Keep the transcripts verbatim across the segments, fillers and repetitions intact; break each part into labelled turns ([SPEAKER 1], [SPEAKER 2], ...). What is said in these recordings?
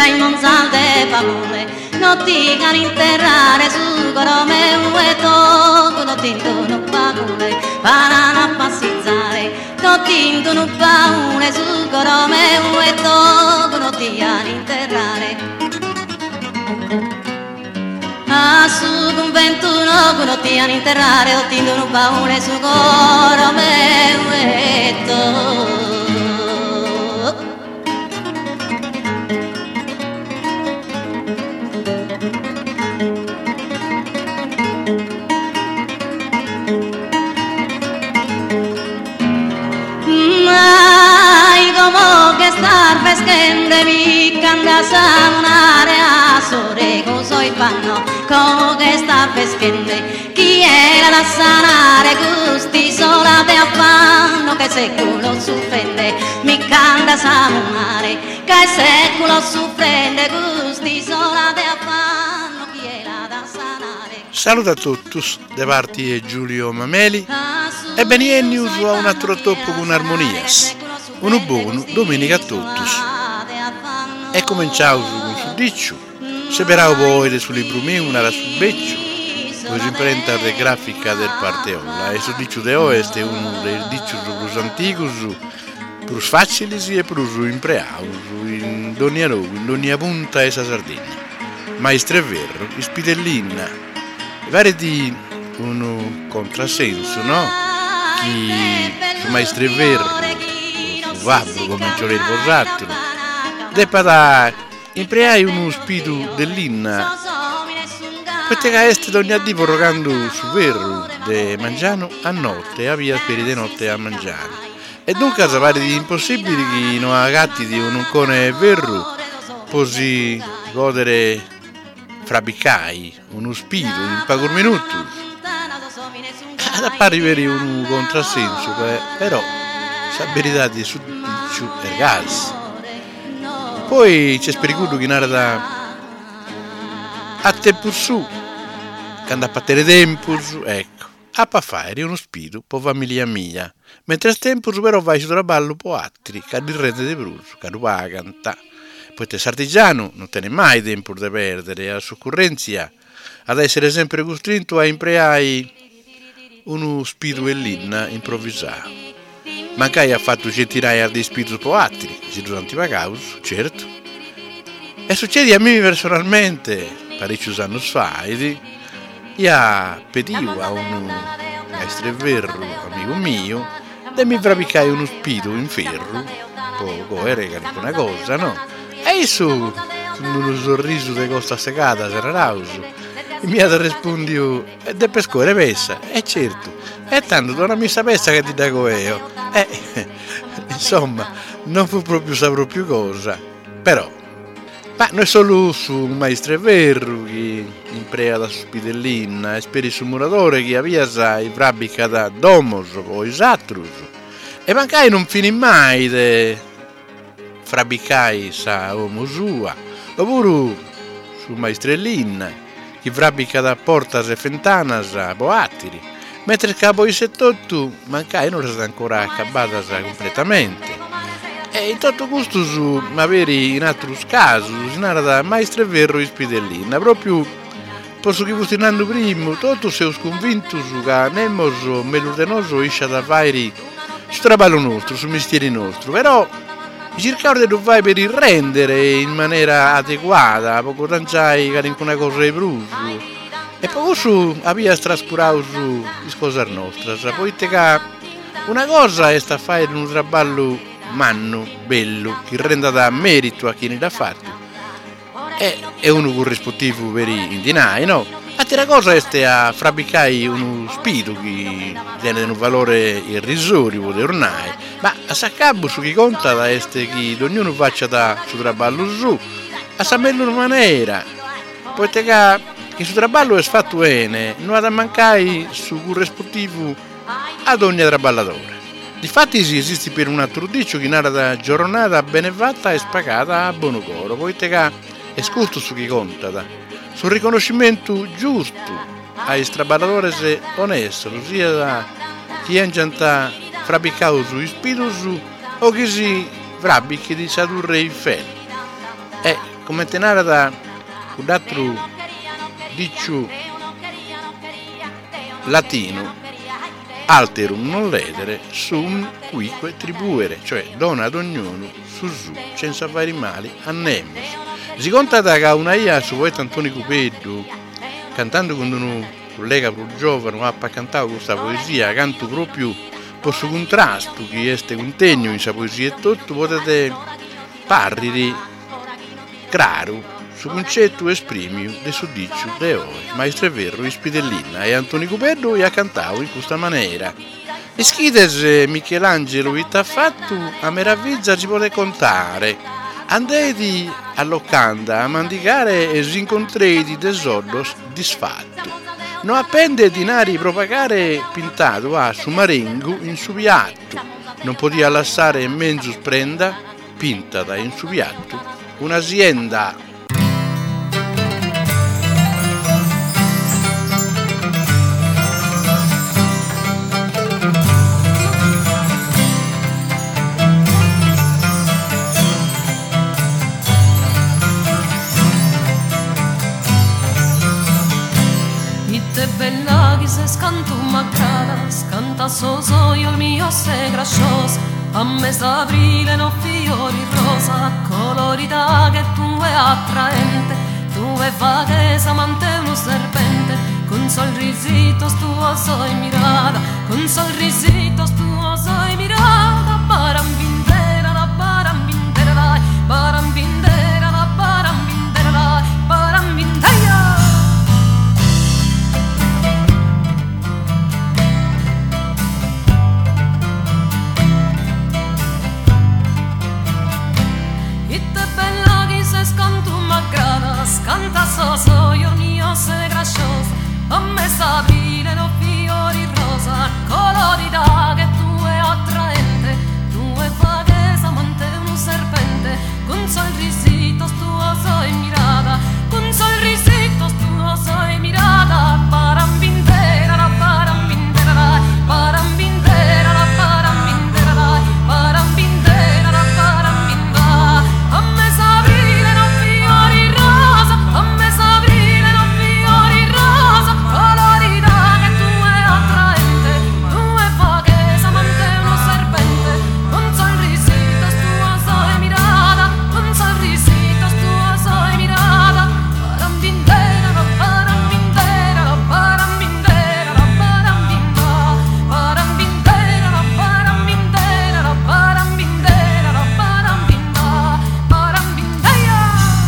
[SPEAKER 1] in monzal de famore, non ti can interrare su coro meu e toco, non ti indono paure, parano a passizzare, non ti indono paure su coro meu e toco, non ti can interrare. A su convento no, non ti can interrare, non ti indono paure su coro meu e toco. Star pescende mi canta sanare a sore coso i panno come che sta pescende chi era da sanare gusti sola te affanno che se culo soffrende mi canta sanare che se culo soffrende gusti sola te affanno chi era da sanare.
[SPEAKER 2] Saluto a tutti, de parti è Giulio Mameli e beniennius a un altro toppo con armonias. Un buon domenica a tutti. E cominciamo con il diccio. Se però voi sul libro mio una sul beccio, voi si imprenta la grafica del parteola. E sul diccio di oggi è uno dei dicci più antichi, più facili e più impreaus, in ogni luogo, in ogni punta e Sardegna. Maestro è vero, ispidellina. Vare di un contrassenso, no? Chi su maestro è vero. Vabro come ci volete vosattolo deppa da impreai uno spirito dell'inna perché che est ogni addio rogando su vero de mangiano a notte a via speri di notte a mangiare e dunque sapere di impossibile che non ha gatti di un cone vero così godere fra biccai uno spirito in poco minuto ad apparire un contrassenso però la verità di su ragazzi poi c'è spericuto che narra a tempo su che andava a tenere tempo ecco a pa fare uno spirito po' famiglia mia mentre il tempo però vai su traballo po' altri che di rende di brucio che va a cantare poi te sartigiano non te ne mai tempo da perdere a soccorrenza ad essere sempre costretto a impreare uno spirito e l'inna improvvisato. Mancai ha fatto centinaia di spiriti poatri, si durante i caus, certo. E succede a me personalmente, parecchi anni fa, io pedivo a un maestro vero amico mio, e mi bravicai uno spirito in ferro, poco era una cosa, no? E io, con uno sorriso di costa secata, c'era rauso, e mi ha risposto, e de pescore pessa, e certo, e tanto non mi sapesse che ti dago io. Eh, insomma, non fu proprio saprò più cosa, però, ma non è solo su un maestro vero che imprega da spidellina, e speri sul muratore che avvia i brabica da domos o isatrus, e mancai non finì mai de frabicai sa uomo sua, oppure su maestrellina che brabica da portas e fentanas a boatiri. Mentre il capo di settotto mancai non è ancora accabata completamente. E in tutto questo su avere in altri casi, si narra da maestro vero in spidellina, proprio posso che vostrinando prima, tutto sei convinto su che nemmeno melodenoso esce da fare su traballo nostro, su mestiere nostro, però cercare di non fare per rendere in maniera adeguata, poco tanciai che in una cosa di brucio. E poi su aveva trascurato su le cose nostre, poi che una cosa è sta fare un traballo manno, bello, che renda da merito a chi ne l'ha fatto, e è uno corrispettivo per i indinai, no? Altra cosa è a fabbricare uno spirito che tiene un valore irrisorio di ornai, ma a saccabo su chi conta da este che ognuno faccia da suo traballo su, a saperlo in maniera, poi che che il suo traballo è fatto bene, non ha da mancare su corrispettivo ad ogni traballatore. Difatti esiste per un altro dicio che narra da giornata benefatta e spagata a buon coro, poi che è scurto su chi conta da sul riconoscimento giusto ai traballadores onesti, sia da chi è già fabbricato su spiritus o che si fabbrichi di sadurre il fel. E come te narra un altro diccio latino, alterum non ledere sum quique tribuere, cioè dona ad ognuno su su, senza fare mali a nemus. Si conta che una ia su poeta Antonio Cupeddu, cantando con un collega più giovane, ha cantato questa poesia, canto proprio per suo contrasto, che è contegno in questa poesia e tutto, potete parri chiaro su concetto esprimio de suddizio de oi, maestro è vero, ispidellina e Antonio Cupeddu ha cantato in questa maniera. E schides Michelangelo che t'ha fatto a meraviglia si può contare. Andeti a locanda a mandicare e si incontreti desordos disfatto. Non appende dinari propagare pintato a su marengo in su piatto. Non potia lasciare mezzo prenda pintata in su piatto un'azienda.
[SPEAKER 3] Canto macradas, canta soso io il mio se grascios, a mes d'aprile no fiori rosa, colorita che tu è attraente, tu è vaghesa amante uno serpente, con sorrisitos tuo soy mirada, con sorrisitos tuo soy mirada, barambindera la barambindera la barambindera la barambindera la barambindera. Canta soso io mio se grasciosa, a me s'aprile no fiori rosa, colorita che tu è attraente, tu è vaghesa amante un serpente, con sorrisitos tuo soy mirada, con sorrisitos tuo soy mirada, barambindera la barambindera la barambindera la barambindera la barambindera la barambindera, a me s'aprile no fiori rosa, a me s'aprile no fiori rosa, colorita che tu è attraente, tu è vaghesa amante uno serpente, con sorrisitos tuo soy mirada, con sorrisitos tuo soy mirada, barambindera la barambindera la barambindera la barambinda, barambindera la barambindera la barambindera la barambinda, barambindera.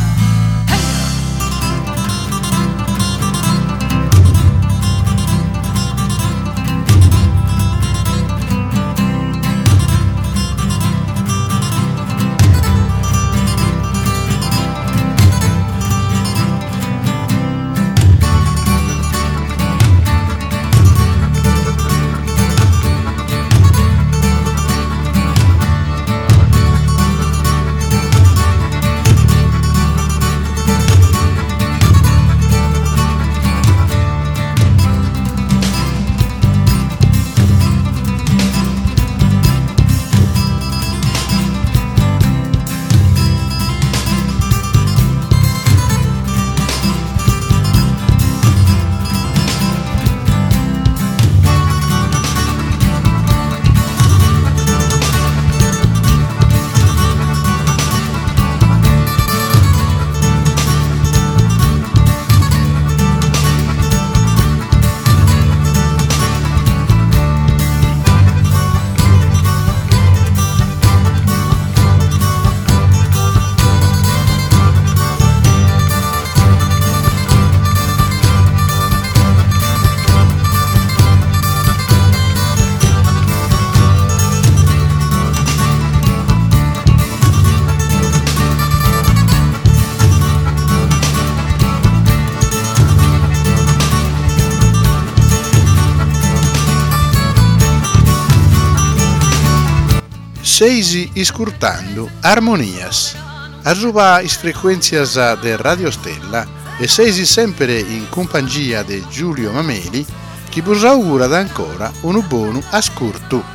[SPEAKER 2] Seisi iscurtando armonias. Arruba is frequenzias de Radio Stella e seisi sempre in compagnia di Giulio Mameli, che vi augura ancora un buon ascolto.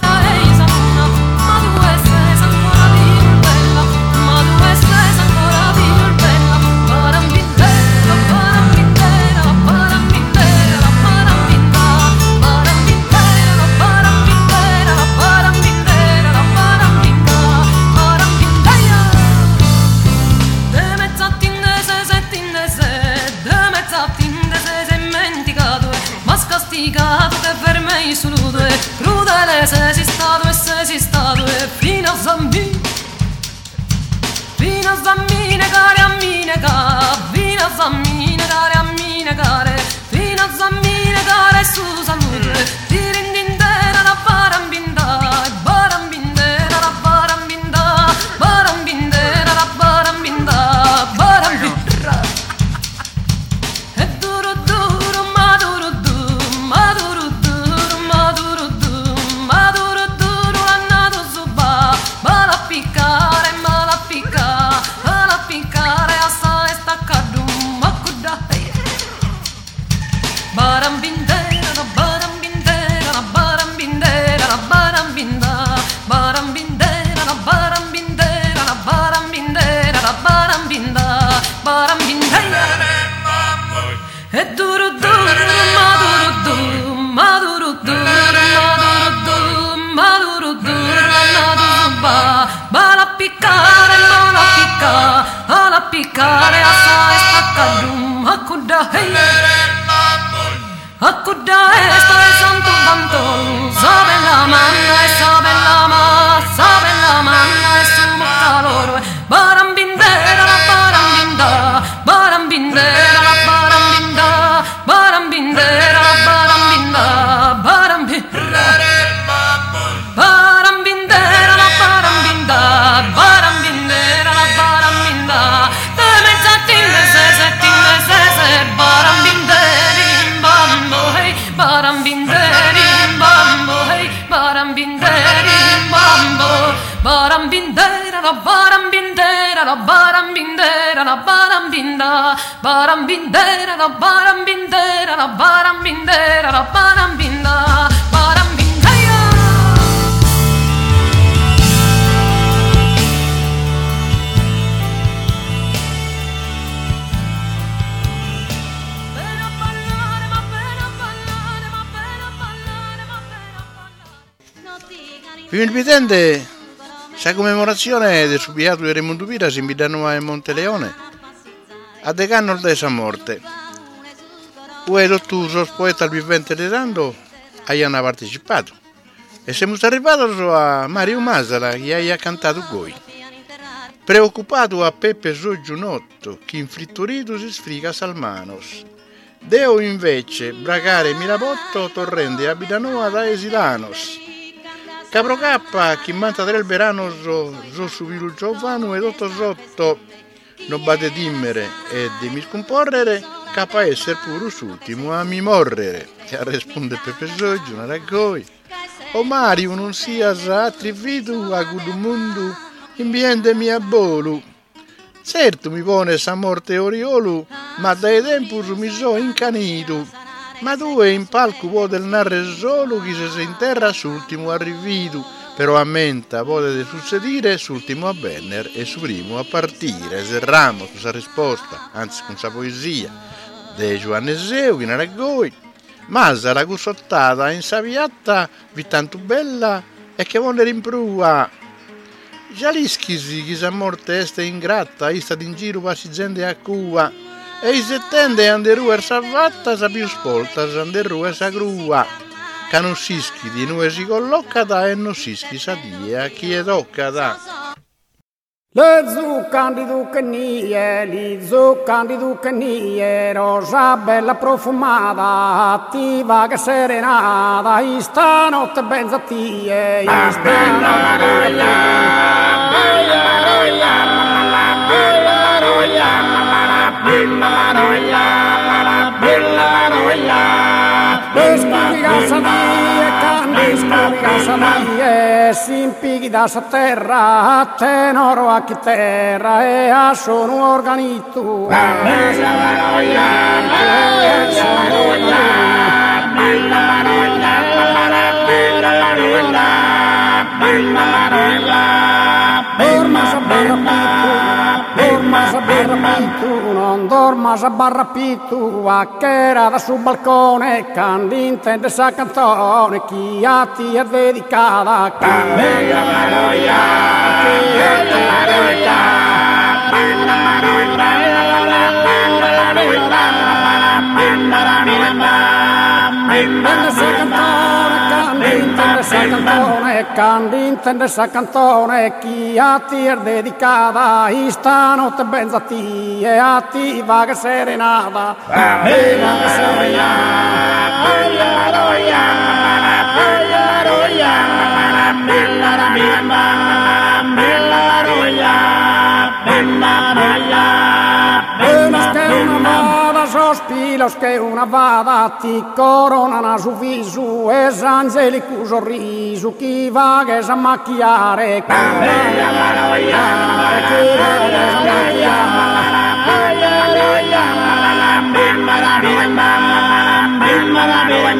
[SPEAKER 3] Ma tu sei ancora più bella, ma tu sei ancora più bella. piccare assai staccadum accuda hey accuda e sto e santo vantolo sa bella manna e sa bella ma sa bella manna e su calore barambindera la barambinda barambindera la barambinda barambindera la barambinda barambindera barambindera la barambinda barambindera la barambinda te mezzattine se settine se se barambinderi in bambo hey barambinderi in bambo hey barambinderi in bambo barambindera la barambindera la barambindera la barambinda barambindera la barambindera la barambindera la barambinda barambindera.
[SPEAKER 2] Prima il vitente, la commemorazione del subiato di Raimondo Pira si invitano a Monteleone a decanno di sua morte. Ue tutti i poeti al vivente di tanto hanno partecipato e siamo arrivati a Mario Masala che ha cantato coi. Preoccupato a Peppe Soggiunotto che infritturito si sfriga Salmanos. Deo invece bragare Mirabotto torrende abitano da Esilanos. Capro Cappa, chi manta del verano so, so subiru giovanu e dotto sotto non bate dimmere e di mi scomporrere, capa essere pure s'ultimo a mi morrere. E a risponde Peppe Soggi, una raggoi. O Mario non sia attribuito a gudu mondo, ambiente mi abbolu. Certo mi pone sa morte oriolu, ma dai tempo mi so incanito. Ma tu in palco può del narre solo chi se in terra s'ultimo arrivido, però a menta può succedere s'ultimo a venner e su primo a partire. Serramo su sa risposta, anzi con sa poesia, de Giovanneseu che ne raggoi, ma sarà cussottata in sa piatta vi tanto bella e che vuole rimprua. Già l'ischisi chi sa morte este ingratta, è stata in giro passi gente a cua. E i settende anderua sa fatta sa più spolta anderua sa grua. Che non sischi di noi si collocata e non sischi sa dia chi è toccata.
[SPEAKER 4] Le zuccandi ducanie, li zuccandi ducanie, rosa bella profumata, attiva che serenata, in stanotte benzatie, in stanotte le scuriga sadie, canne scuriga sadie, si impighi da sa terra, a tenoro a chi terra, e a sono organito. Dorma sa barra pitu, dorma sa barra pitu, non dorma sa barra pitu, a che era da sul balcone, candi intende sa cantone, chi a ti è dedicata, candi la maroia, chi a ti è dedicata, bella maroia, bella intende sa cantone, candi intende sa cantone, candi intende sa cantone, chi a ti è dedicata, in stanotte benzati e attiva che serenata, bella che serenata, bella maroia, bella maroia, bella maroia, bella maroia, bella maroia, bella che una vada sospilos che una vada ti coronano su viso e s'angelico sorriso chi va che sa macchiare bella maroia chi va che sa macchiare bella maroia bella maroia bella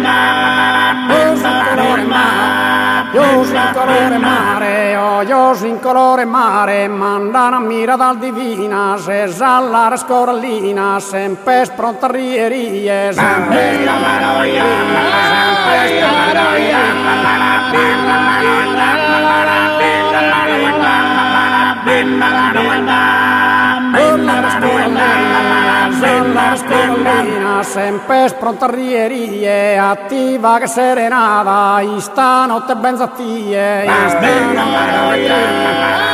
[SPEAKER 4] maroia io sin colore mare, oh, io sin colore mare, mandana mira dal divina, se sallare scorallina, sempre pronta rierie, sempre la maroia, sempre la maroia, bella maroia, bella maroia, bella maroia, scolina, sempre spronta arrierie, attiva che serenata, in stanotte ben zattie, in stanotte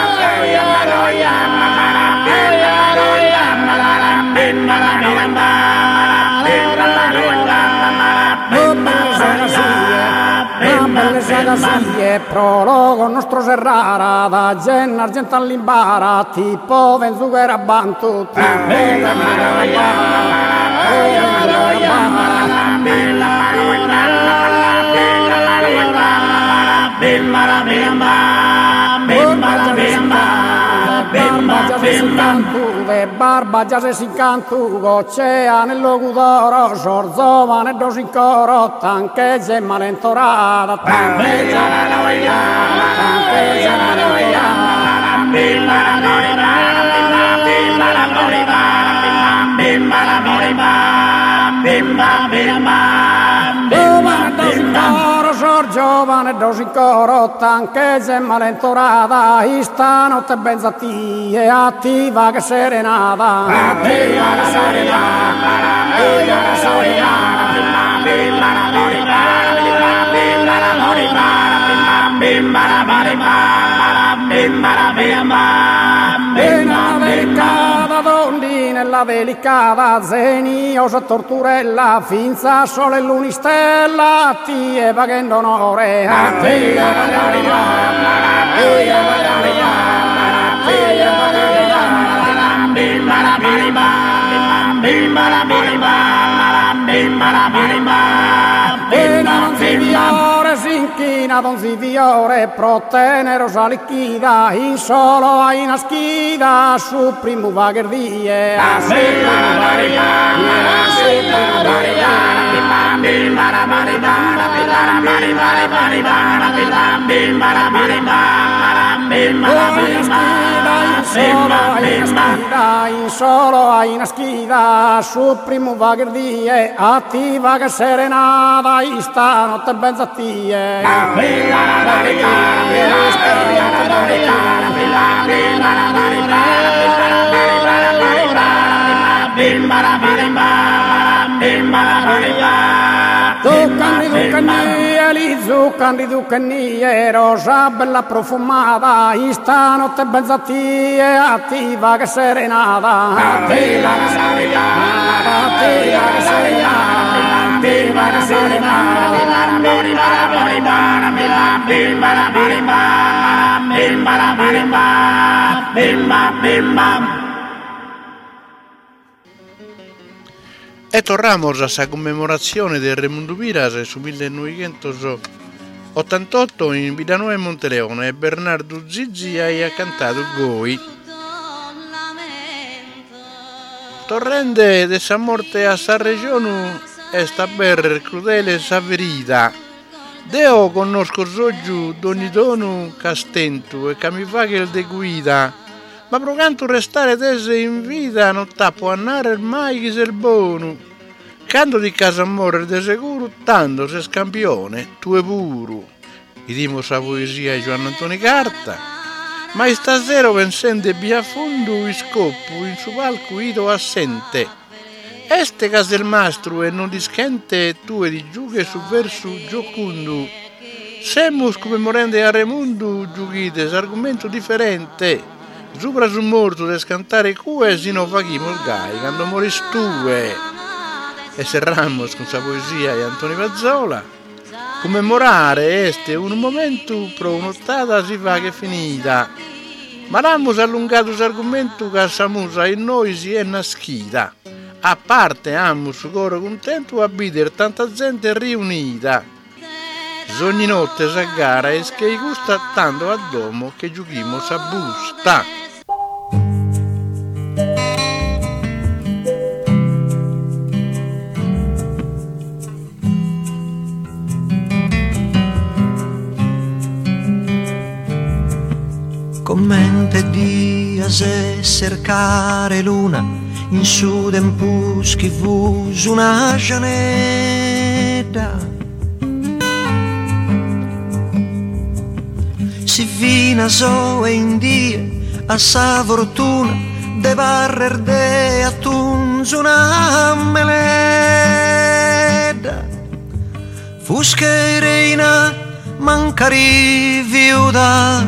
[SPEAKER 4] belle sagasie, prologo nostro Serrara, da Genna argento all'imbara, tipo Venzughera Bantu, tipo Venzughera barba già se si incantugo, c'è nel locutoro, sorzova nel dosi in coro, tanche c'è malentorata, tanche c'è malentorata, tanche c'è malentorata, giovane dosi in coro, tanche c'è malentorata, in stanotte ben zattie, attiva che serenata, attiva che serenata, attiva che serenata, dondi nella delicata, zeniosa torturella, finza sole e lunistella, ti è pagando onore, a te è pagando si inchina don Ziviore, pro tenerosa liquida, in solo a in schida, su primo vagardie, a se in solo a in schida, su primo vagardie, attiva che serenata, in stanotte ben zattie, zuccani zuccanie, li zuccani zuccanie, rosa bella profumata, in stanotte ben zattie, attiva che serenata, attiva che serenata, attiva che serenata, attiva che serenata,
[SPEAKER 2] E tornamos a esa conmemorazione del Raimundo Piras su millenovecentottantotto in Villanueva e Monteleone, e Bernardo Zizzi ha cantato Goi. Torrende de sa morte a sa regione e sta ber crudele sa verita. Deo conosco soggiu d'ogni dono castento e che mi fa che il de guida, ma pro canto restare tese in vita non tappo annare mai chi se il buono. Canto di casa morre de sicuro, tanto se scampione, tu e puro. I dimo sa poesia di Giovanni Antoni Carta, ma stasera pensente via a fondo i scoppo in su palco ito assente. Este casa del mastro e non dischente tue di giughe su verso giocundo. Semmus commemorende a Raimundo giughite argomento differente. Sopra sul morto de scantare cue sino fachimo il gai quando moris tue. E serramos con sa poesia di Antonio Pazzola. Commemorare este un momento pro un'ottata si fa che finita. Ma l'amos allungato l'argomento che sa musa in noi si è naschita. A parte amo su coro contento a bider tanta gente riunita. Ogni notte sa gara e che gusta tanto a domo che giochimo sa busta.
[SPEAKER 5] Commente dia se cercare luna in su den puschi vus una gianetta. Si fina so e in die a sa fortuna de barrer de atun vuns una meleda, fusche reina mancari viuda,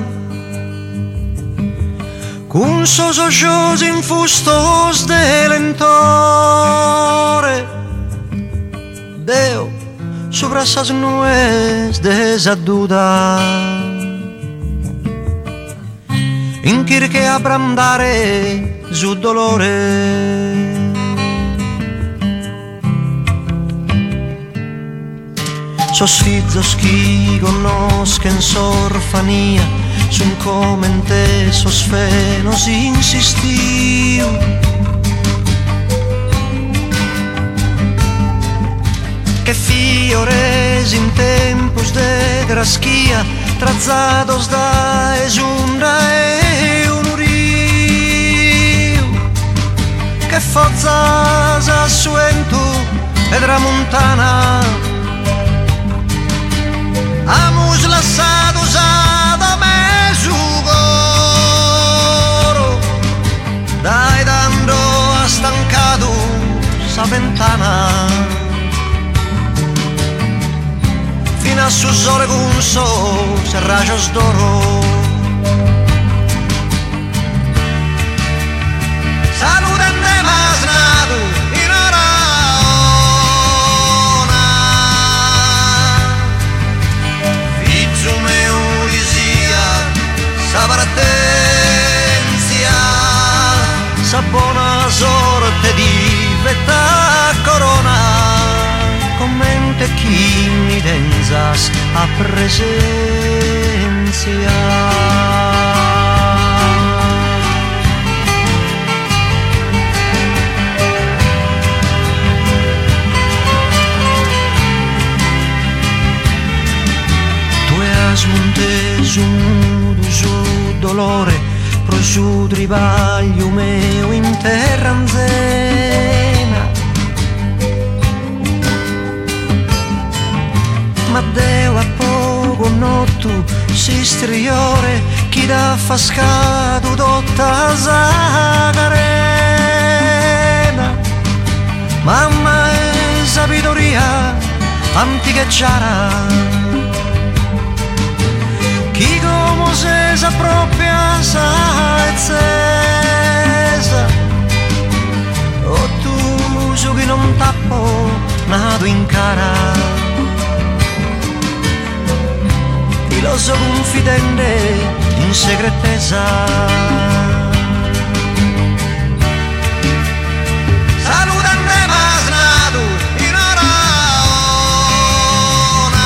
[SPEAKER 5] cun sos ojos infustos de lentore, Deo sobre esas nubes de esa duda, in che abrandare su dolore. Sos fizos chi conosken s'orfania, sun come in te sos fenos insistiu, che fiores in tempus de graschia, trazados da esunda e un riu, che fozzas a suentu e tramuntana, amus lassados ad mesugoro, dai dando a stancado sa ventana, fino a su sole gunsos e rayos d'oro. Saluden de masnadu in oraona, fizu meu dizia sa partenza, sa buona sorte di vetta corona, commente chi mi denzas a presenza. Tu has montes un nudo su dolore, pro su tribaglio meu in terra anzena, ma Deo a poco nottu si striore, chi da fascado dotta zagarena, mamma e sabidoria antica e chiara, chi come se sa propria saezza, o tu su chi non tappo nato in cara, lo so confidente in segretezza. Saludan de masnadu in oraona,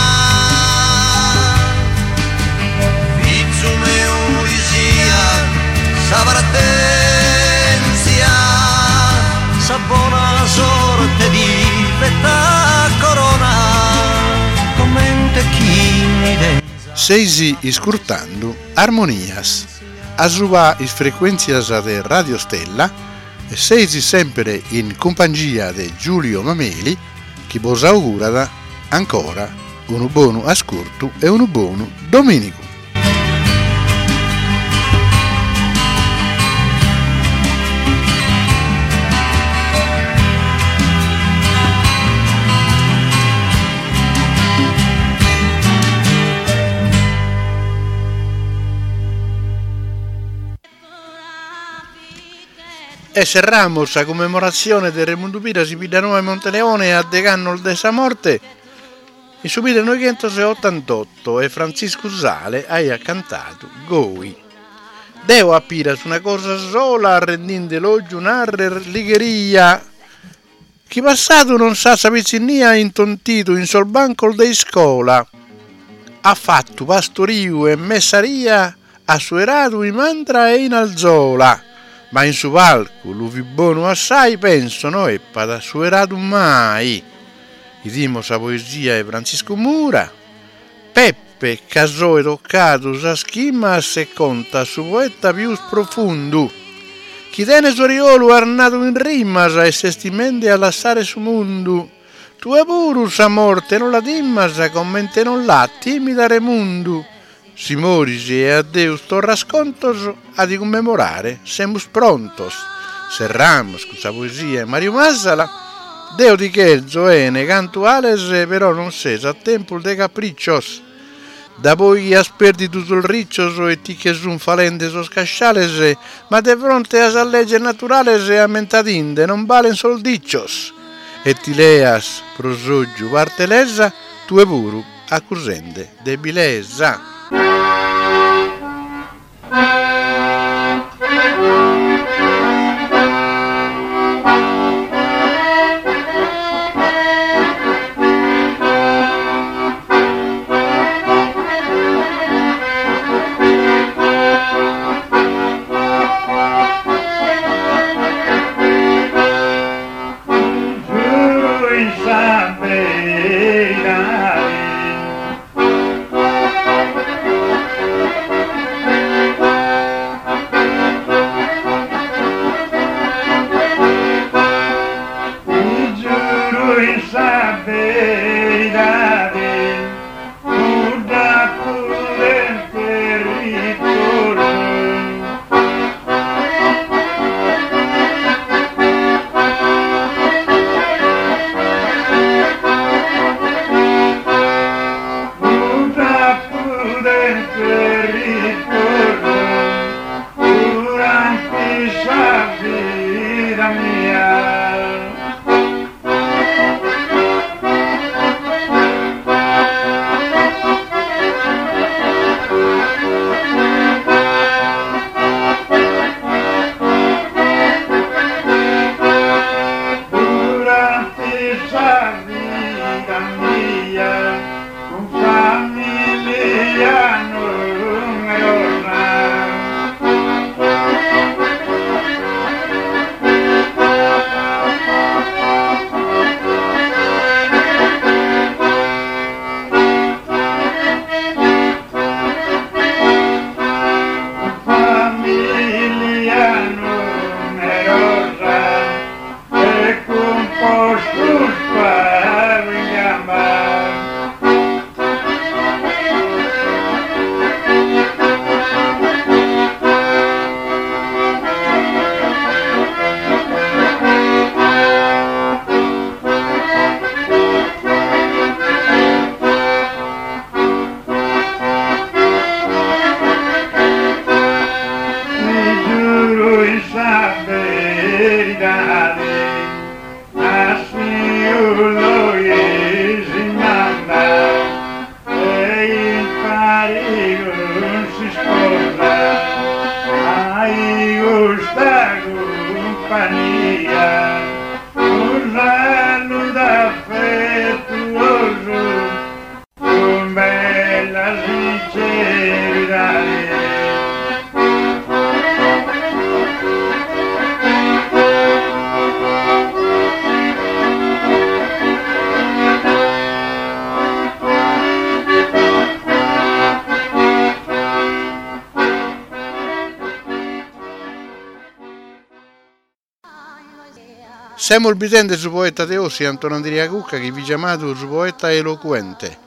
[SPEAKER 5] fizu meu dizia sa partenza, sa buona sorte di vetta corona, commente chi mi dà.
[SPEAKER 2] Seisi iscurtando Armonias, a suba is frequenzias de Radio Stella, e seisi sempre in compagnia di Giulio Mameli, che vos augura ancora un buon ascolto e un buon domenico. E cerramos la commemorazione del Raimundo Pira si Pidanova e Monteleone a Deganno de sa morte in su millenovecentosettantotto e Francisco Sale ha cantato Goi. Deo a Pira su una cosa sola rendinde l'oggi un'arre ligheria, chi passato non sa sa pizzinia intontito in sol banco de scola, ha fatto pastorio e messaria, ha suerato in mantra e in alzola, ma in su palco luvi buono assai penso no e pada suerato mai. Idimo sa poesia e Francisco Mura, Peppe casò e toccato sa schimma se conta su poeta più profondo, chi tene soriolo arnato in rimasa e sestimente a lasciare su mondo, tu e puru sa morte non la dimmasa commente non la timida remundu, si morisi e a Deus torra scontos a di commemorare semus prontos, Serramos, con sa poesia, Mario Massala, Deo di Cherzo, ene, cantuales, però non sesa, a tempo de capriccios. Da poi che asperti tu sul riccio e ti che son falente so scasciales, ma de fronte a sa legge naturales e a mentadinde non valen soldiccios. E ti leas, prosoggiu, partelesa, tu e puru, accusende, debilesa. Siamo il bitente su poeta Teossi Antonio Andrea Cucca che vi chiamato su poeta eloquente.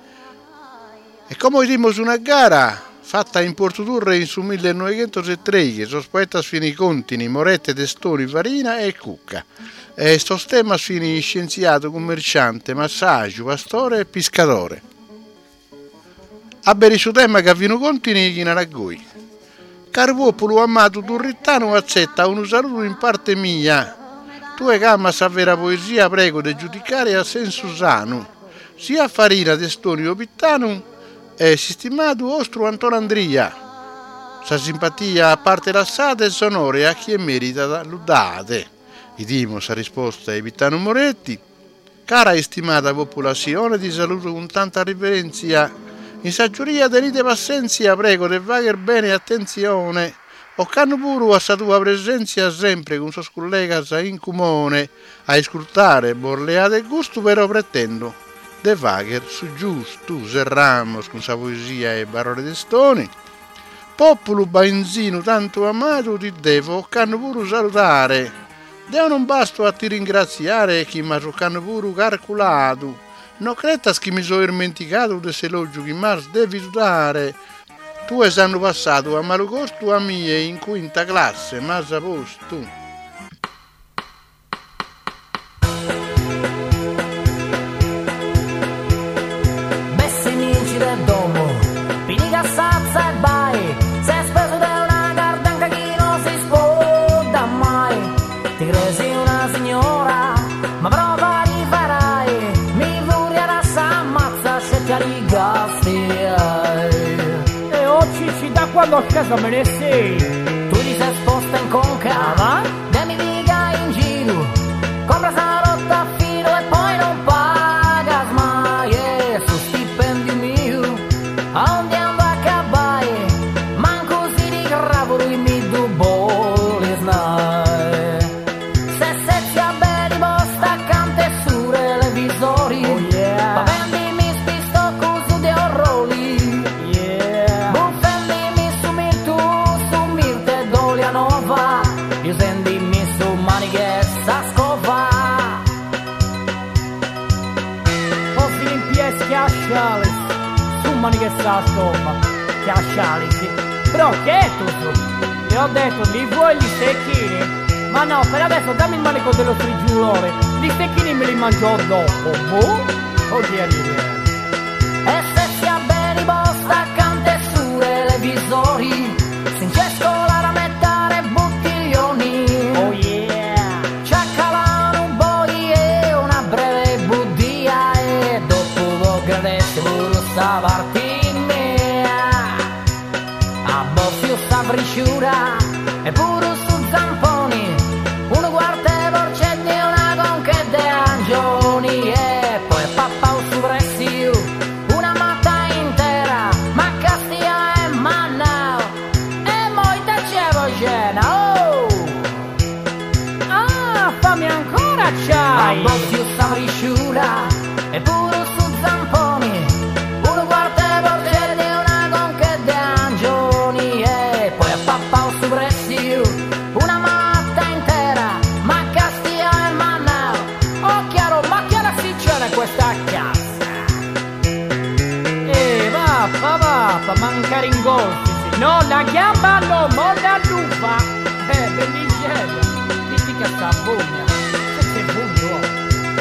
[SPEAKER 2] E come vediamo su una gara fatta in Porto Turre in su millenovecentosettantatré, che sono poeta sfini Contini, Morette, Testoni, Farina e Cucca. E sto stemma sfini scienziato, commerciante, massaggio, pastore e pescatore. Abberi su tema che avvino Contini chi naragoi. Caro popolo amato turrittano accetta un saluto in parte mia. Tu e gamma sa vera poesia prego di giudicare a senso sano, sia Farina, Testoni o Pittano e stimato ostro Antonio Andria. Sa simpatia a parte lassate e sonore a chi è merita lodate. I dimo sa risposta ai Pittano Moretti. Cara e stimata popolazione, ti saluto con tanta riverenza. In saggiuria tenete pazienza, prego di vager bene e attenzione. O canno pure a sa tua presenza sempre con suo collega in comune a ascoltare borleate e gusto però pretendo de vagher su giusto Serramos con sa poesia e parole testoni popolo bainzino tanto amato ti devo o canno pure salutare deo non basto a ti ringraziare chi mi ha canno pure calcolato non cretas che mi sono dimenticato de selogio che mi devi dare. Tu esano passato a Malucosto a mia in quinta classe, ma a posto.
[SPEAKER 4] cosa me ne sei?
[SPEAKER 6] Tu ti sei sposta in conca,
[SPEAKER 4] va?
[SPEAKER 6] e mi dica in giro, compra sta rotta a filo e poi non paga mai, e su stipendio mio, a onde ando a cabare, manco si di gravolo in mi dubbo le snai. Se se si abberi bosta cante su televisori,
[SPEAKER 4] Oh yeah.
[SPEAKER 6] ma vendimi spisto cuso di orroli,
[SPEAKER 4] Yeah.
[SPEAKER 6] buffendimi su mirtu, su mirte dolia nova, io sendimi su maniche sa scova.
[SPEAKER 4] Posti in piedi schiacciali, su mani che sta stoma, schiacciali, sì. Però che è tutto? Ti ho detto, li vuoi gli stecchini? Ma no, per adesso dammi il manico dello strigiulore, gli stecchini me li mangio dopo, boh? Oggi arriva.
[SPEAKER 6] E se si abberi bosta cante su televisori, si incescola a mettere bottiglioni.
[SPEAKER 4] Oh yeah.
[SPEAKER 6] Ciaccalano un boi e una breve buddia, e dopo vo gradesse pure sta partimia. A boffio sta briciura e pure su zamponi, uno guarda porcetti e una conche de angioni, e poi papà su pressio una matta intera, ma castia e manna, e moi te cevo cena, oh!
[SPEAKER 4] Ah, fammi ancora
[SPEAKER 6] A
[SPEAKER 4] c'hai!
[SPEAKER 6] boffio sta briciura e pure su zamponi, uno guarda porcetti e una conche de angioni, e poi a papà su pressio una matta intera, ma castia e manna,
[SPEAKER 4] Oh chiaro, ma che ora si c'è questa cazza? Eh, vappa, vappa, mancare in golfi, sì. No, la gamba no, molla l'uva. Eh, bellissimo. Dici che sta buona. Che sei buono.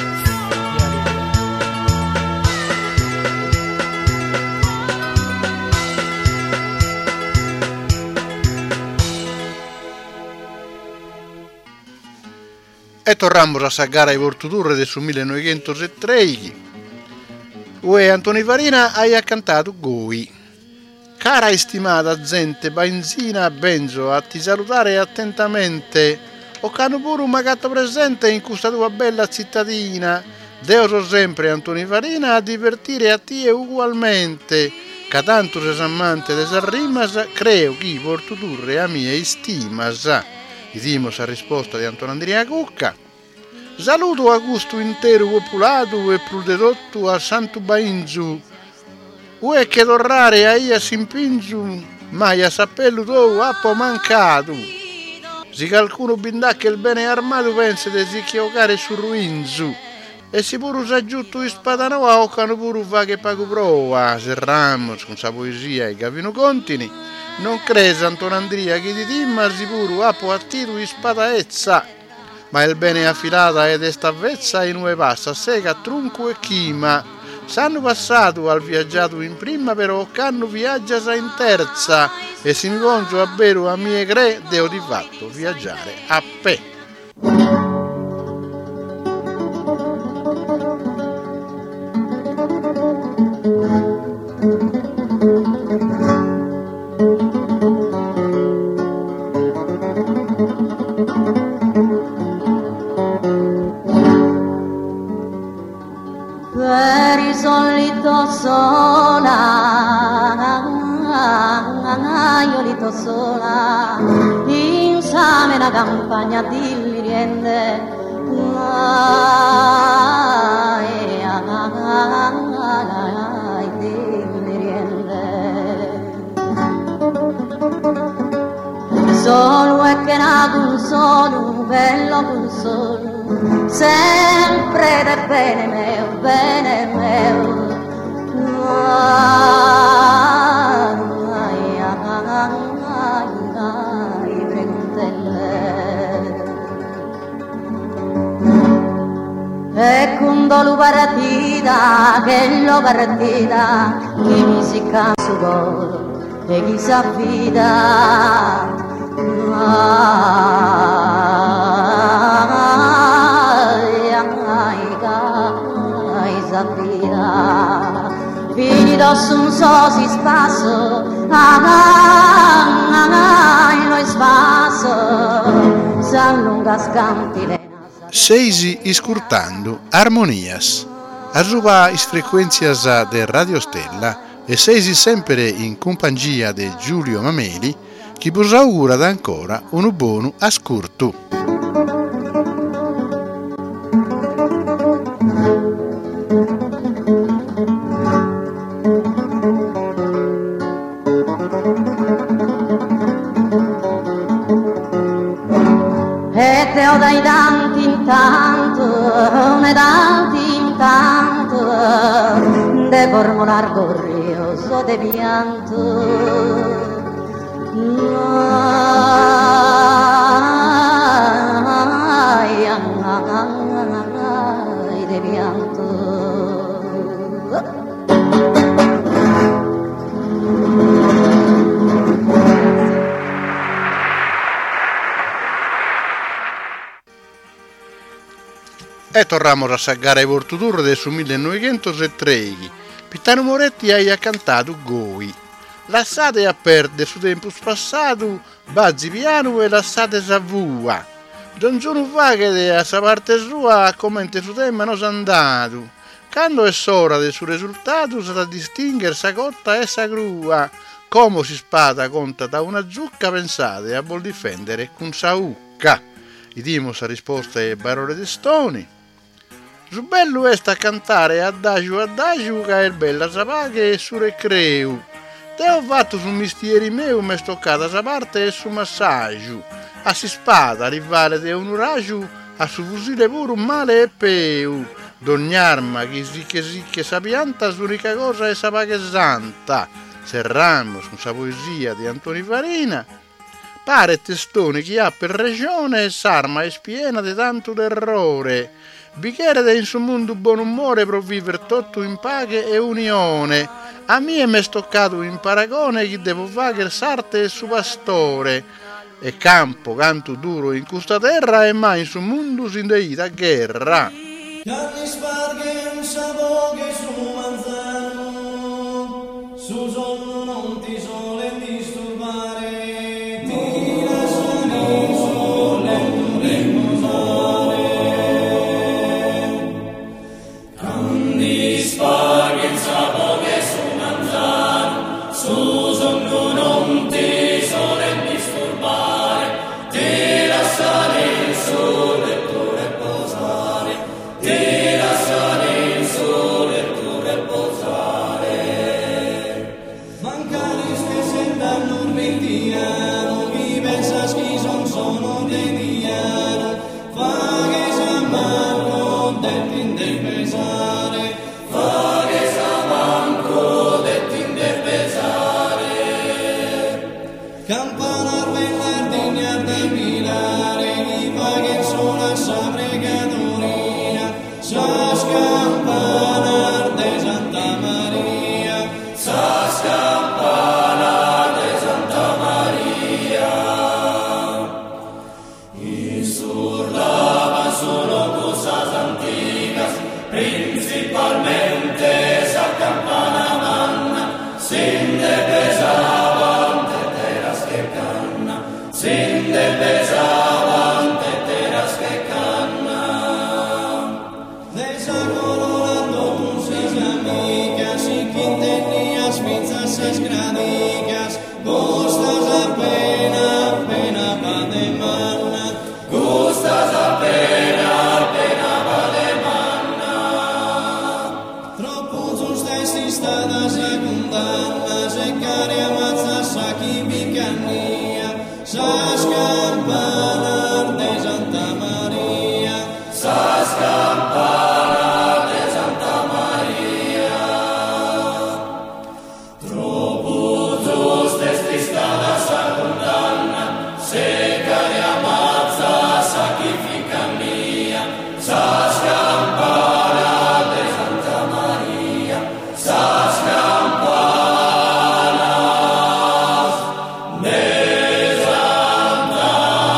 [SPEAKER 2] E torniamo a sagare i Vortuturre del su millenovecentosettantatré. Ue Antoni Farina ha cantato Goi. Cara e stimata gente, benzina, benzo, a ti salutare attentamente. O cano pure un magatto presente in questa tua bella cittadina. Deo so sempre Antoni Farina a divertire a te ugualmente. Ca tanto se s'amante de s'arrimas, creo chi Vortuturre a mia stimas. Dimos a risposta di Antonio Andrea Cucca. Saluto a gusto intero popolato e prudetto a Santo Bainzu. Ue che tornare a ia simpinzu, ma a sappello tuo appo mancato. Se qualcuno bindà che il bene armato pensa di si chiocare su ruinzu. E si pure usa giutto in spadanova o cano pure fa che pago prova. Se Ramos con sa poesia e Gavino Contini. Non crese Antonio Andrea che di timma sicuro appo attiro in spadaezza, ma il bene affilata ed estavezza in ue passa sega trunco e chima. S'hanno passato al viaggiato in prima, però c'hanno viaggiata in terza, e si mi concio a vero a mie cre deo di fatto viaggiare a pe.
[SPEAKER 1] Per il solito sola, io li to sola, insame una campagna di miriende, ai, ai, di miriende. Solo è che nato un solo, bello un solo, sempre del bene mio, bene mio. Ai, ai, ai, ai, brentelle. E quando lo partita, che lo partita, che mi si caso coro e chi si affida. Ai, ai, ai, Sabina, finito su un so si spasso, ah,
[SPEAKER 2] Seisi iscurtando armonias. Arriva is frequenzias de Radio Stella e seisi sempre in compagnia di Giulio Mameli, che vi augura da ancora un buon ascolto.
[SPEAKER 1] E te ho dai tanti in tanto, ne tanti in tanto, de formular gorrioso de pianto. Ay, ay, ay, de pianto.
[SPEAKER 2] E torniamo a saggare i vortutur del su millenovecentotré. Pitano Moretti ha cantato Goi. Lasciate a perdere su tempo passato, bazzi piano e lasciate savua. Non sono vaghe a sa parte sua come su tema non è andato. Quando è ora del suo risultato sarà distinguere sa cotta e sa crua. Come si spada conta da una zucca pensate a vuol difendere con sa ucca. I dimos a risposta è parole di stoni. Su bello è sta cantare adagio adagio che è bella sapaghe e su recreu. Te ho fatto su mistieri meu me stoccata sa parte e su massaggio. A si spada rivale de un uraggio a su fusile pure un male e peu. D'ogni arma che si che si che sa pianta l'unica cosa è sapaghe santa. Serramo su sa poesia di Antoni Farina. Pare testone chi ha per regione e s'arma è spiena di tanto d'errore. Bicchiere da in suo mondo buon umore pro vivere tutto in pace e unione. A me mi è stoccato in paragone chi devo fare sarte e su pastore. E campo canto duro in questa terra e mai in suo mondo si indeita guerra.
[SPEAKER 7] Carni sparghe un sapore su manzano, su sonno non ti sole disturbare. Tira soli sole non riposare. Carni sparghe un sapore su manzano, su sonno non ti sole disturbare. Tira soli il sole e tu riposare. Tira soli il sole e tu riposare. Mancani stesse danno un ventiano, chi pensa che son sono deniano, fa che sa manco detti in del pesare, fa che sa manco detti in del pesare. Campanar venardegna da milare, chi fa che sono sa pregatorina, sa scampanar de Santa Maria, sa scampanar de Santa Maria. Insurdava solo cosas antigas, principalmente sa campana manna, sin de pesaban teteras que canna, sin de pesaban teteras que canna. Desa colorando con seis amigas y quintenías pizzas esgradicas, gustas apenas, apenas pa de manna, gustas apenas, apenas pa de manna. Troppo su stessi stata sa condanna, se cari ammazza sa chi piccannia, sa scampanar de Santa Maria, sa scampanar de Santa Maria. Troppo giusta sti stata sa condanna, se cari ammazza sa chi piccannia, sa scampanar de Santa Maria, sa scampanar de Santa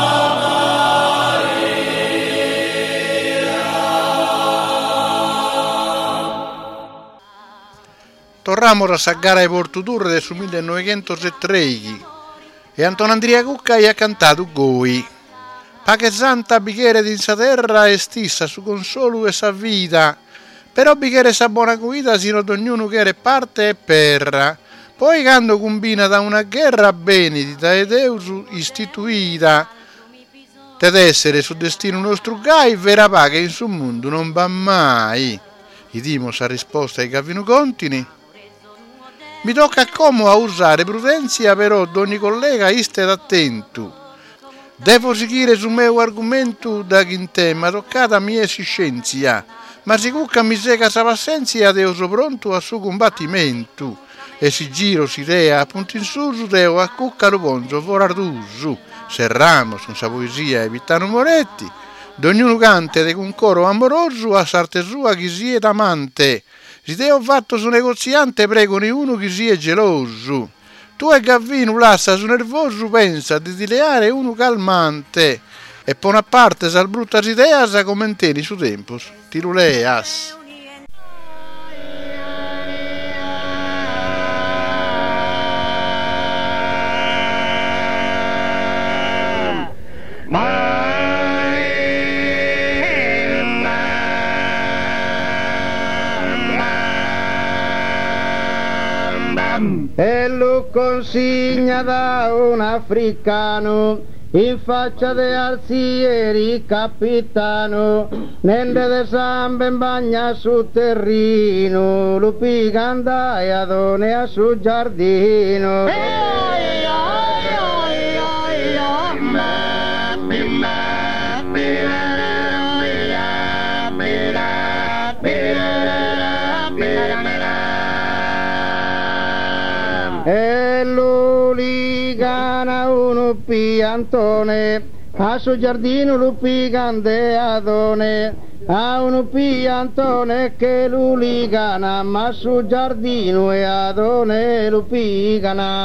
[SPEAKER 2] Torniamo a saggare i vortutur del su millenovecentotré e Antonio Andrea Cucca ha cantato Goi. pa che santa bicchiere di sa terra e stissa su consolo e sa vita, però bicchiere sa buona guida sino ad ognuno che è parte e perra, poi quando combina da una guerra benedita ed Deus istituita, ed essere sul destino nostro gai, vera pa che in sul mondo non va mai. I dimos a risposta ai Gavino Contini. Mi tocca come a usare prudenzia, però d'ogni collega iste attento. Devo seguire sul mio argomento da chi tema toccata a mia esistenza, ma si cucca mi seca sa pazienza e sono pronto al suo combattimento. E si giro si rea appunto in su, devo a cucca lo ponzo fuori arduso. Serramo con sa poesia e Vittano Moretti, d'ognuno cante de un coro amoroso a sarte sua chi sia amante. Si te ho fatto su negoziante prego ni uno chi sia geloso. Tu e Gavino lassa su nervoso pensa di dileare uno calmante e pone a parte sal brutta idea sa commenteni su tempo ti ruleas.
[SPEAKER 8] E lo consigna da un africano in faccia de alzieri capitano, nende de samba in bagna su terrino, lo piganda e adone a su giardino. E lui gana uno piantone, a suo giardino lo pigande adone, a uno piantone che lui gana, ma a suo giardino e adone lo pigana.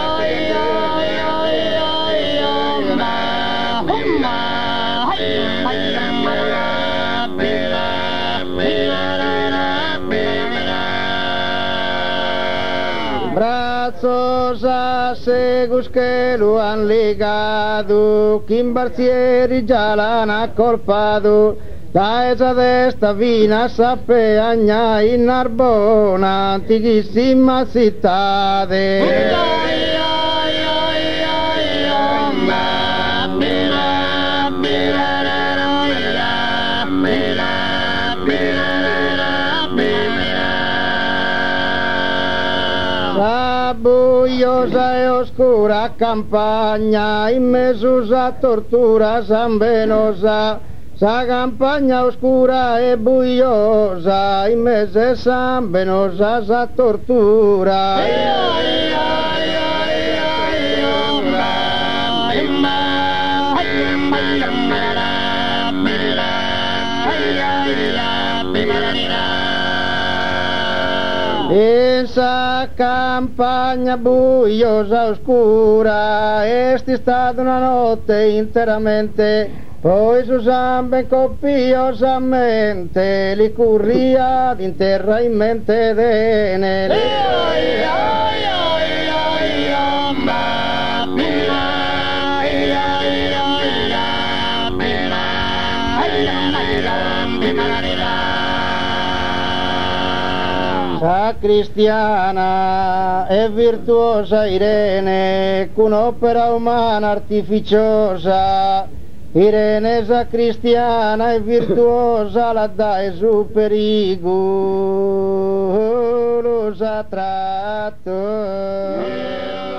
[SPEAKER 8] Brazos a segus que lo han ligado, Kimbarzieri già l'hanno accorpato, da esa desta vina sapeagna in Narbona, antichissima città. La buiosa e oscura campagna, in mezzo a tortura sanvenosa, sa campagna oscura e buiosa, in mezzo a sanvenosa sa tortura. In sa campagna buiosa oscura, esti stata una notte interamente, poi su zambe copiosamente, li curria in terra in mente dene. Sa cristiana e virtuosa Irene, con opera umana artificiosa, Irene sa cristiana e virtuosa, la dai su pericolo sa tratto.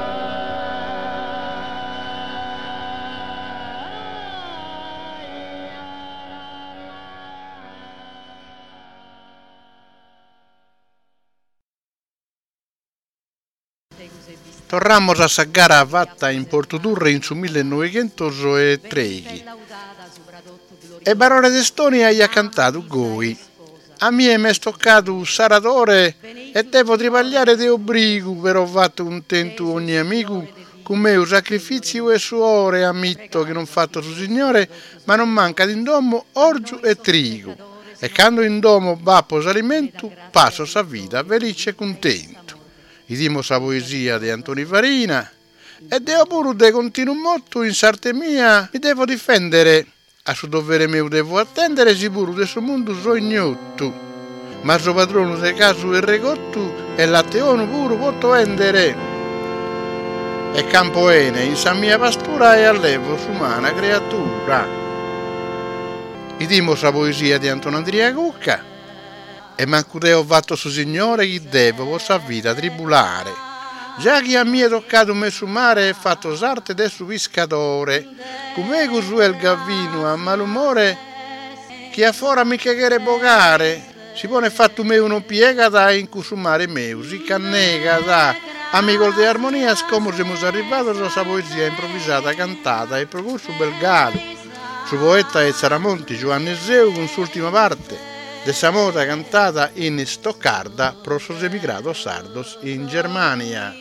[SPEAKER 2] Torniamo a sa gara fatta in Portoturre in su millenovecentotredici. E Barone d'Estonia gli ha cantato Goi. A me mi è toccato un saratore e devo tripagliare de obbligo, però ho fatto contento ogni amico, con me un sacrificio e suore, ammetto che non fatto su signore, ma non manca d'indomo orgio e trigo. E quando in domo bappo s'alimento, passo sa vita felice e contento. I dimo sa poesia di Antoni Farina E devo pure de continuo molto in sarte mia, mi devo difendere. A suo dovere mio devo attendere sicuro de suo mondo so ignotto. Ma suo padrone se caso il regotto e latteone pure posso vendere. E campoene in sa mia pastura e allevo su umana creatura. I dimo sa poesia di Antonio Andrea Cucca. E manco te ho fatto su signore chi devo vostra vita tribulare. Già che a me è toccato me su mare e fatto sarte del suo pescatore, come su il gavino a malumore, che a fora mi chiede bocare, si pone fatto me uno piega da in cui mare meu, si cannega da amico di armonia, come siamo arrivati a questa poesia improvvisata, cantata e procurso belgaro, su poeta e Saramonti Giovanni Zeu con l'ultima parte, dessa moda cantata in Stoccarda, prosos emigrato sardos in Germania.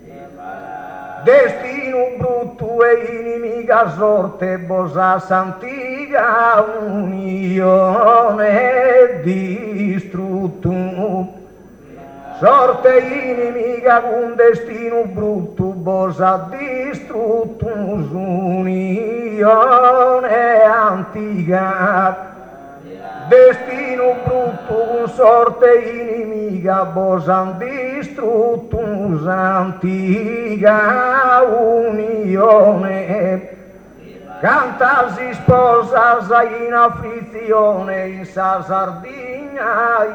[SPEAKER 9] Destino brutto e inimica sorte, bosa santiga unione distrutto. Sorte inimica con destino brutto, bosa distrutto, unione antica. Destino brutto con sorte inimica, bosan distruttus antica unione. Cantasi sposas in afflizione, in sa Sardigna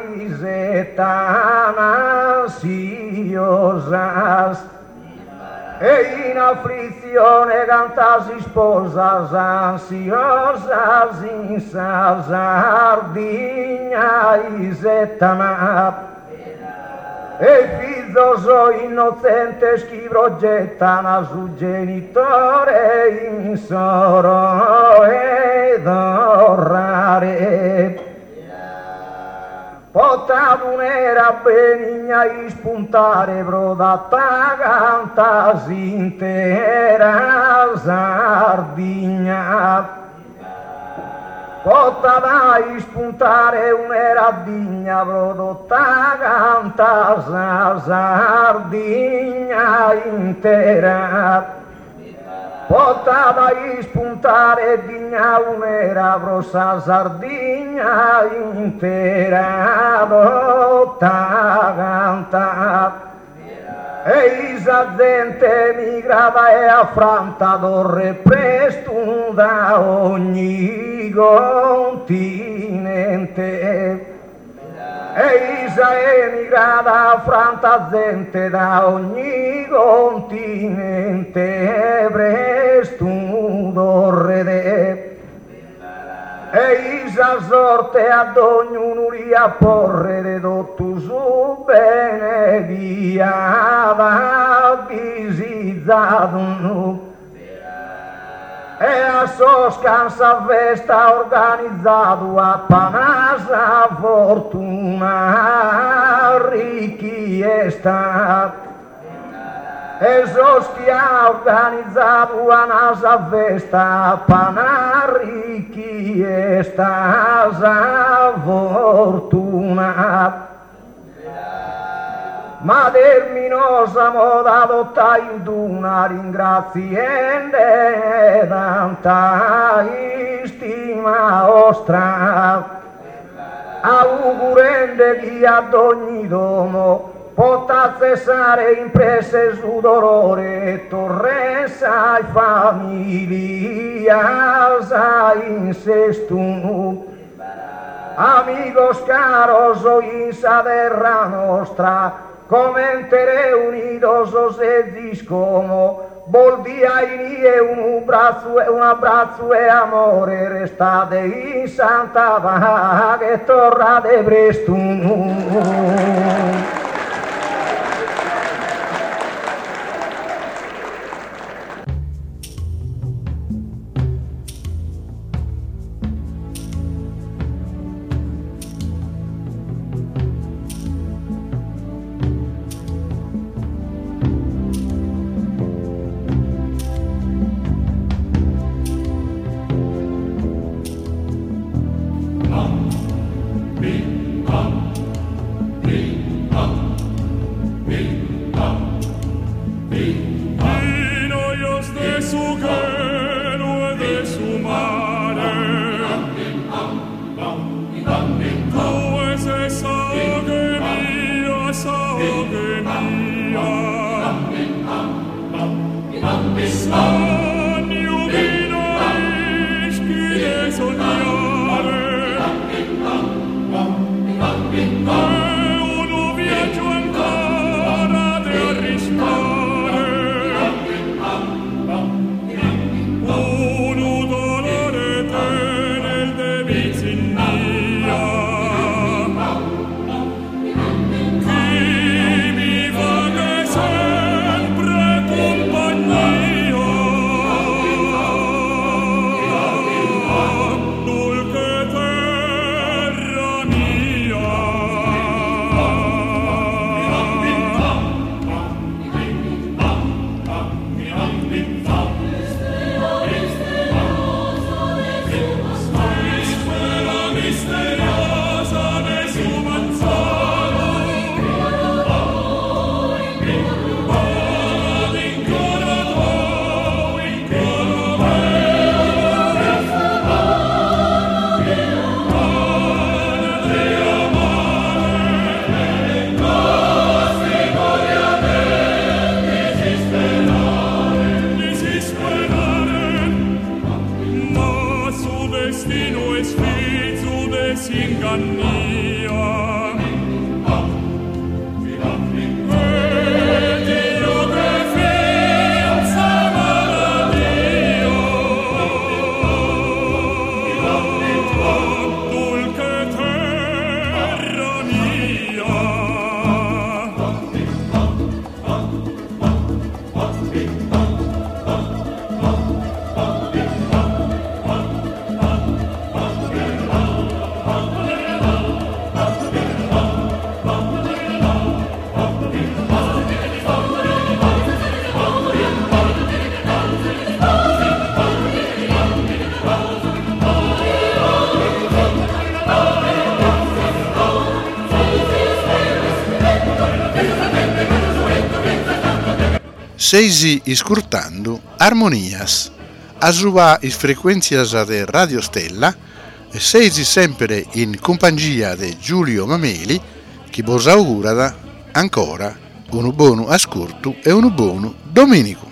[SPEAKER 9] isetana siosas. E in afflizione cantasi sposas ansiosas in sa Sardigna isetana. E figlio so innocente chi progettano su genitore in soro ed orrare. Portato un'era benigna a spuntare, prodata cantasi intera Sardigna. Portata a spuntare un'era digna, prodotta cantasa Sardigna intera. Portata a spuntare digna un'era, prossa Sardigna intera, dotta cantata. E isa gente migrata e affranta, torre presto da ogni continente. E isa emigrata affranta gente da ogni continente, presto torre de. E isa sorte ad ognuno riapporre de dotto su bene via da visizzato. E a so scansa festa organizzato a panasa fortuna richiesta. E so schia organizzato a nasa festa pana richiesta sa fortuna. Ma terminosa moda adotta in una ringraziende tanta istima ostra. Augurende chi ad ogni domo potrà cessare imprese su dolore e torressa e famiglia sa incestu. Amigos caros in sa terra nostra, comentere unidos os edis como vol dia inie un abbraccio, un abbraccio e amore, restate in santa pace che torrate presto.
[SPEAKER 7] Bing, bong, bing, bong.
[SPEAKER 2] Seisi iscurtando armonias, a suba is frequenzias de Radio Stella, e seisi sempre in compagnia di Giulio Mameli, che vos augura ancora un buon ascolto e un buon domenico.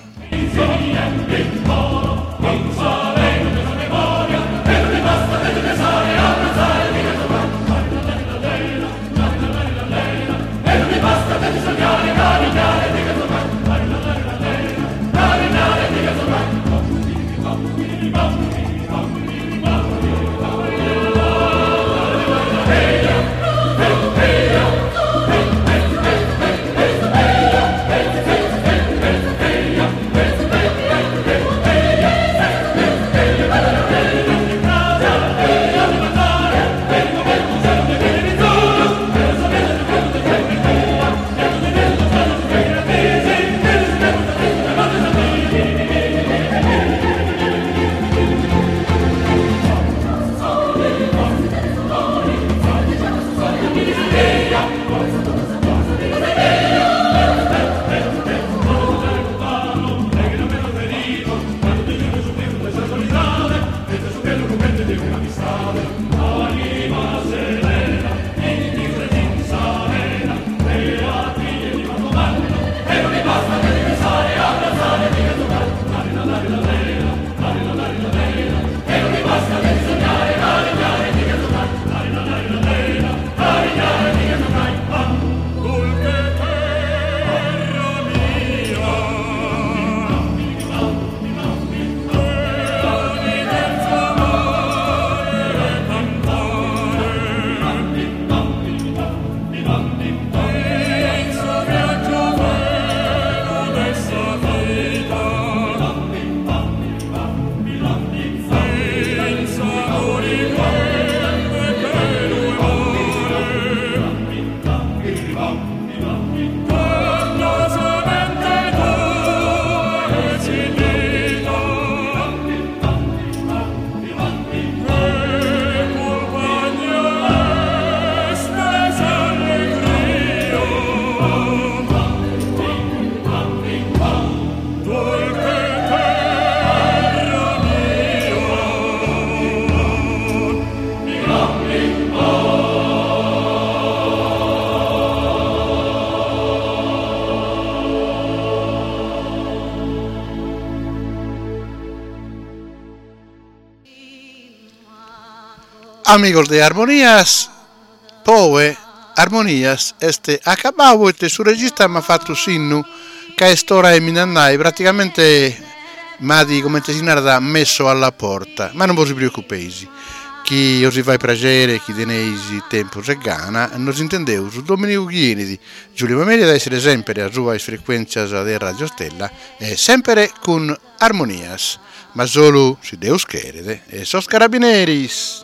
[SPEAKER 2] Amigos de Armonías, poi Armonías este acabavo e su regista mi ha fatto sinnu che stora e minannai praticamente ma di come te si narda messo alla porta, ma non vi preoccupate, chi osi vai piacere, chi teneisi tempo se gana, non si intendeu su Domenico Ghieni di Giulio Mameli ad essere sempre a sua frequenza di Radio Stella e sempre con Armonías, ma solo si Deus querede e sos carabineris.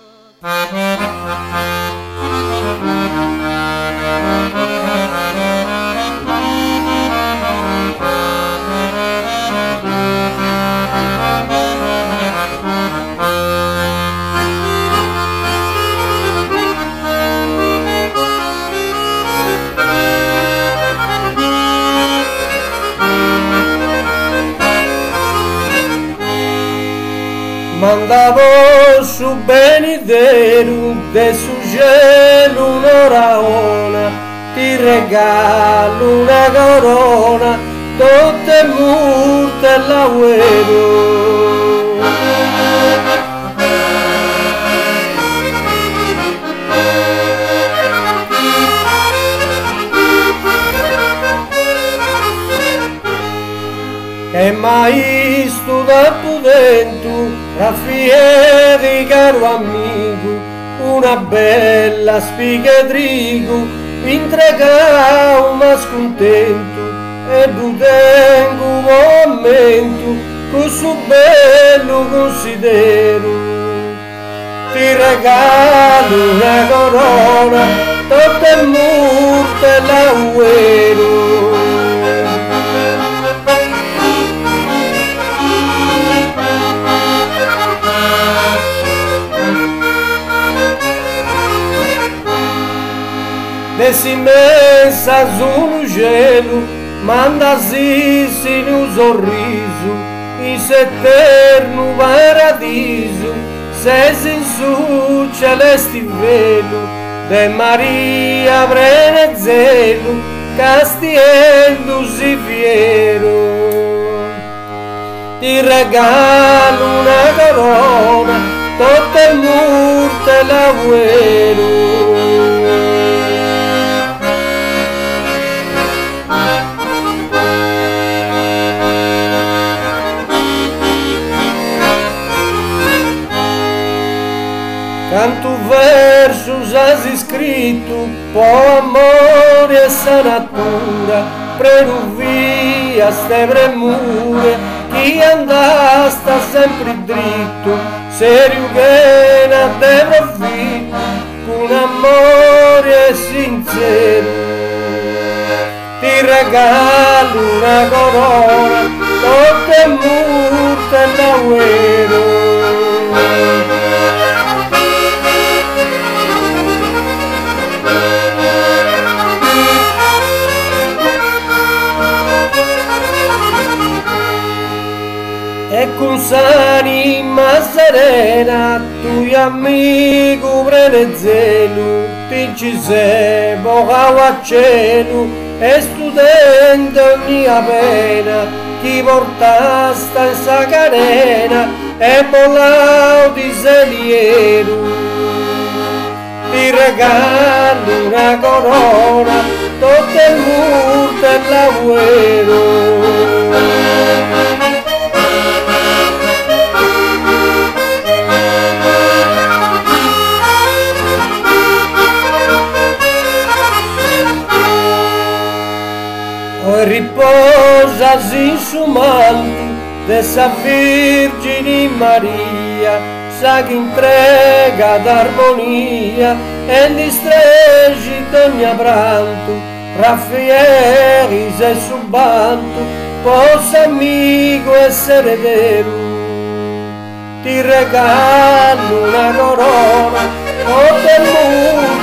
[SPEAKER 10] Mandavo su Benidero de su cielo un'oraona, ti regalo una corona, tutte murte la vedo. pudento, raffieri caro amico, una bella spighetrico, intrega un mascontento, e tu tengo un momento, così bello considero. Ti regalo una corona, tutte morte l'auero. Dessi messa sul cielo, mandasi un sorriso, in eterno paradiso, se si su celesti velo, de Maria Brenezelo, castiello si fiero. Ti regalo una corona, tutte morte l'auero. Canto verso hai scritto, po' amore e sa natura, prenu via ste premure, chi andasta sempre dritto, serio che ne te profitto, con amore sincero. Ti regalo una corona, tutte morte l'auero. E con s'anima serena, tu amico Brenezelo, ti ci sei bocato a cielo, e studente ogni pena, chi portasta in sa carena, e bolao di seliero. Ti regalo una corona, tutte morte l'auero. E riposasi in su manto dessa Vergine Maria, sa che intrega d'armonia e distregi d'ogni pranto, raffieri se su banto, possa amico essere vero. Ti regalo una corona, o del mondo